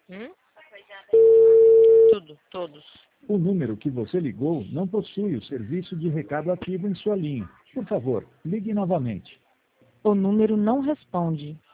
Hum? Tudo, todos. O número que você ligou não possui o serviço de recado ativo em sua linha. Por favor, ligue novamente. O número não responde.